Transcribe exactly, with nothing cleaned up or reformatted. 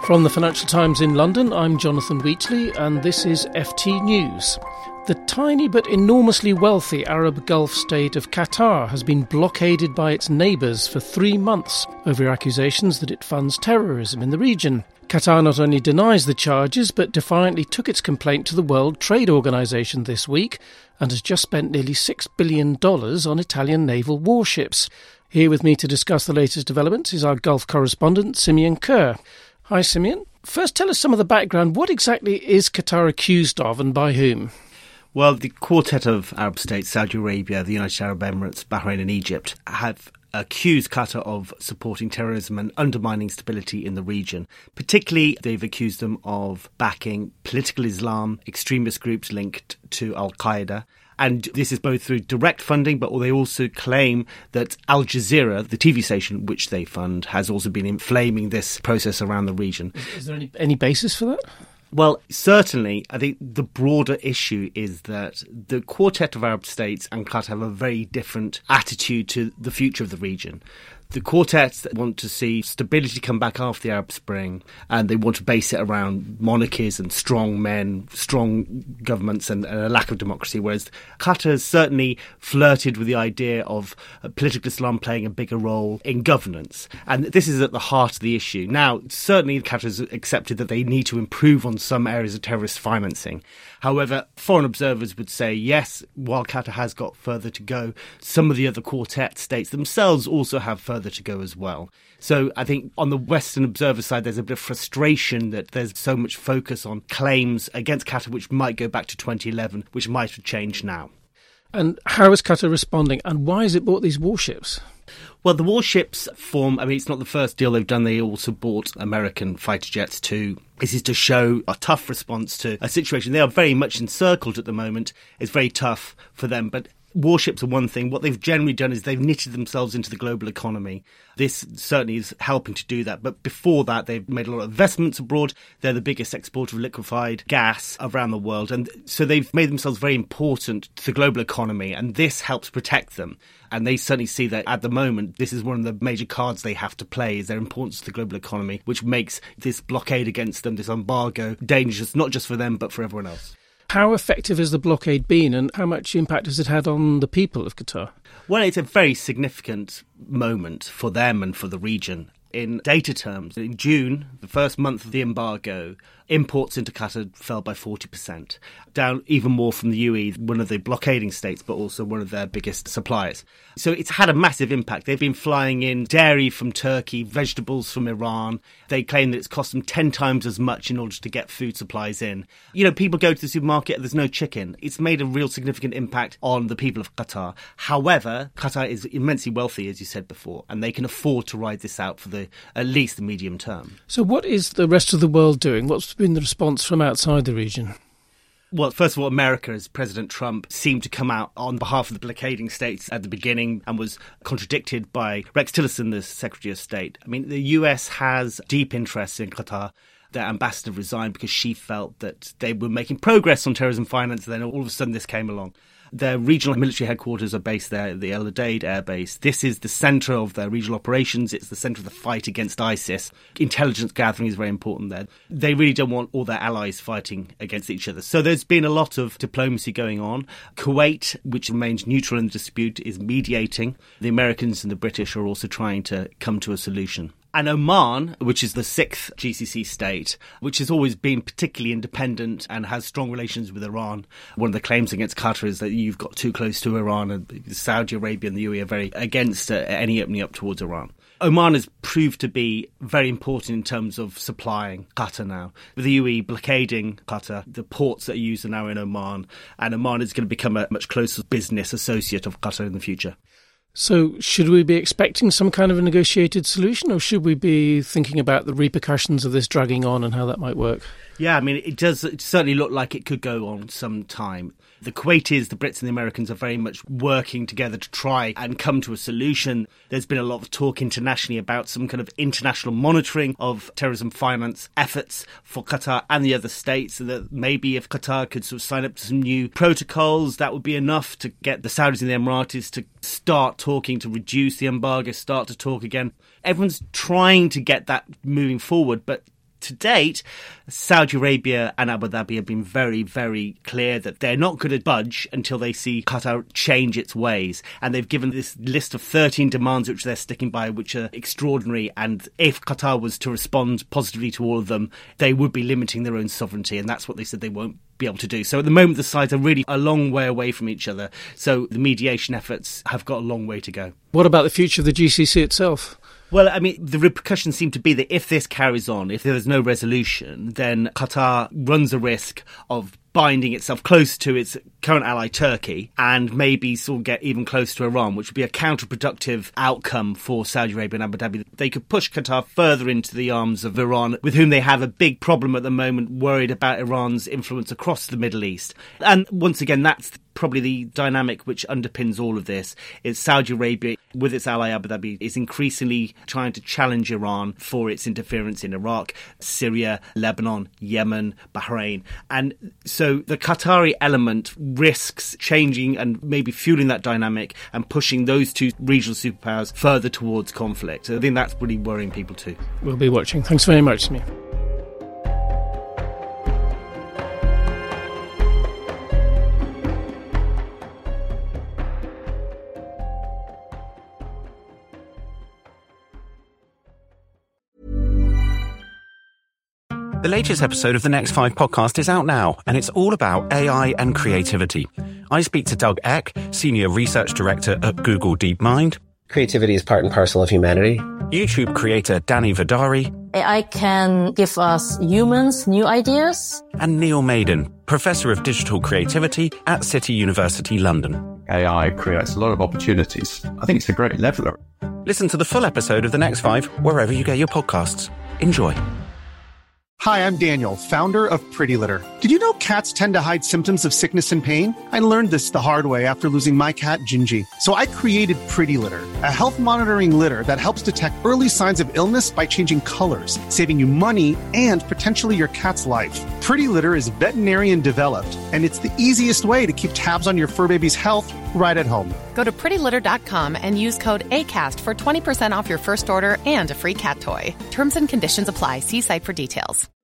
From the Financial Times in London, I'm Jonathan Wheatley, and this is F T News. The tiny but enormously wealthy Arab Gulf state of Qatar has been blockaded by its neighbours for three months over accusations that it funds terrorism in the region. Qatar not only denies the charges, but defiantly took its complaint to the World Trade Organization this week and has just spent nearly six billion dollars on Italian naval warships. Here with me to discuss the latest developments is our Gulf correspondent, Simeon Kerr. Hi, Simeon. First, tell us some of the background. What exactly is Qatar accused of, and by whom? Well, the quartet of Arab states, Saudi Arabia, the United Arab Emirates, Bahrain and Egypt, have accused Qatar of supporting terrorism and undermining stability in the region. Particularly, they've accused them of backing political Islam, extremist groups linked to Al-Qaeda. And this is both through direct funding, but they also claim that Al Jazeera, the T V station which they fund, has also been inflaming this process around the region. Is, is there any, any basis for that? Well, certainly, I think the broader issue is that the Quartet of Arab States and Qatar have a very different attitude to the future of the region. The quartets want to see stability come back after the Arab Spring, and they want to base it around monarchies and strong men, strong governments and, and a lack of democracy, whereas Qatar has certainly flirted with the idea of political Islam playing a bigger role in governance. And this is at the heart of the issue. Now, certainly Qatar has accepted that they need to improve on some areas of terrorist financing. However, foreign observers would say, yes, while Qatar has got further to go, some of the other quartet states themselves also have further to go as well. So I think on the Western observer side, there's a bit of frustration that there's so much focus on claims against Qatar, which might go back to twenty eleven, which might have changed now. And how is Qatar responding, and why has it bought these warships? Well, the warships form, I mean, it's not the first deal they've done. They also bought American fighter jets too. This is to show a tough response to a situation. They are very much encircled at the moment. It's very tough for them, but warships are one thing. What they've generally done is they've knitted themselves into the global economy. This certainly is helping to do that. But before that, they've made a lot of investments abroad. They're the biggest exporter of liquefied gas around the world. And so they've made themselves very important to the global economy. And this helps protect them. And they certainly see that at the moment, this is one of the major cards they have to play, is their importance to the global economy, which makes this blockade against them, this embargo, dangerous, not just for them, but for everyone else. How effective has the blockade been, and how much impact has it had on the people of Qatar? Well, it's a very significant moment for them and for the region. In data terms, in June, the first month of the embargo, imports into Qatar fell by forty percent, down even more from the U A E, one of the blockading states, but also one of their biggest suppliers. So it's had a massive impact. They've been flying in dairy from Turkey, vegetables from Iran. They claim that it's cost them ten times as much in order to get food supplies in. You know, people go to the supermarket, there's no chicken. It's made a real significant impact on the people of Qatar. However, Qatar is immensely wealthy, as you said before, and they can afford to ride this out for the at least the medium term. So what is the rest of the world doing? What's been the response from outside the region? Well, first of all, America, as President Trump, seemed to come out on behalf of the blockading states at the beginning and was contradicted by Rex Tillerson, the Secretary of State. I mean, the U S has deep interests in Qatar. Their ambassador resigned because she felt that they were making progress on terrorism finance, and then all of a sudden this came along. Their regional military headquarters are based there at the El Udeid Air Base. This is the centre of their regional operations. It's the centre of the fight against ISIS. Intelligence gathering is very important there. They really don't want all their allies fighting against each other. So there's been a lot of diplomacy going on. Kuwait, which remains neutral in the dispute, is mediating. The Americans and the British are also trying to come to a solution. And Oman, which is the sixth G C C state, which has always been particularly independent and has strong relations with Iran. One of the claims against Qatar is that you've got too close to Iran, and Saudi Arabia and the U A E are very against uh, any opening up towards Iran. Oman has proved to be very important in terms of supplying Qatar now. With the U A E blockading Qatar, the ports that are used are now in Oman, and Oman is going to become a much closer business associate of Qatar in the future. So should we be expecting some kind of a negotiated solution, or should we be thinking about the repercussions of this dragging on and how that might work? Yeah, I mean, it does certainly look like it could go on some time. The Kuwaitis, the Brits and the Americans are very much working together to try and come to a solution. There's been a lot of talk internationally about some kind of international monitoring of terrorism finance efforts for Qatar and the other states, and that maybe if Qatar could sort of sign up to some new protocols, that would be enough to get the Saudis and the Emiratis to start talking, to reduce the embargo, start to talk again. Everyone's trying to get that moving forward, but to date, Saudi Arabia and Abu Dhabi have been very, very clear that they're not going to budge until they see Qatar change its ways. And they've given this list of thirteen demands which they're sticking by, which are extraordinary. And if Qatar was to respond positively to all of them, they would be limiting their own sovereignty. And that's what they said they won't be able to do. So at the moment, the sides are really a long way away from each other. So the mediation efforts have got a long way to go. What about the future of the G C C itself? Well, I mean, the repercussions seem to be that if this carries on, if there's no resolution, then Qatar runs a risk of binding itself close to its current ally Turkey and maybe sort of get even close to Iran, which would be a counterproductive outcome for Saudi Arabia and Abu Dhabi. They could push Qatar further into the arms of Iran, with whom they have a big problem at the moment, worried about Iran's influence across the Middle East. And once again, that's probably the dynamic which underpins all of this. Is Saudi Arabia, with its ally Abu Dhabi, is increasingly trying to challenge Iran for its interference in Iraq, Syria, Lebanon, Yemen, Bahrain. And so the Qatari element risks changing and maybe fueling that dynamic and pushing those two regional superpowers further towards conflict. So I think that's really worrying people too. We'll be watching. Thanks very much, Smee. The latest episode of the Next Five podcast is out now, and it's all about A I and creativity. I speak to Doug Eck, Senior Research Director at Google DeepMind. Creativity is part and parcel of humanity. YouTube creator Danny Vidari. A I can give us humans new ideas. And Neil Maiden, Professor of Digital Creativity at City University London. A I creates a lot of opportunities. I think it's a great leveler. Listen to the full episode of The Next Five wherever you get your podcasts. Enjoy. Hi, I'm Daniel, founder of Pretty Litter. Did you know cats tend to hide symptoms of sickness and pain? I learned this the hard way after losing my cat, Gingy. So I created Pretty Litter, a health monitoring litter that helps detect early signs of illness by changing colors, saving you money and potentially your cat's life. Pretty Litter is veterinarian developed, and it's the easiest way to keep tabs on your fur baby's health right at home. Go to pretty litter dot com and use code ACAST for twenty percent off your first order and a free cat toy. Terms and conditions apply. See site for details.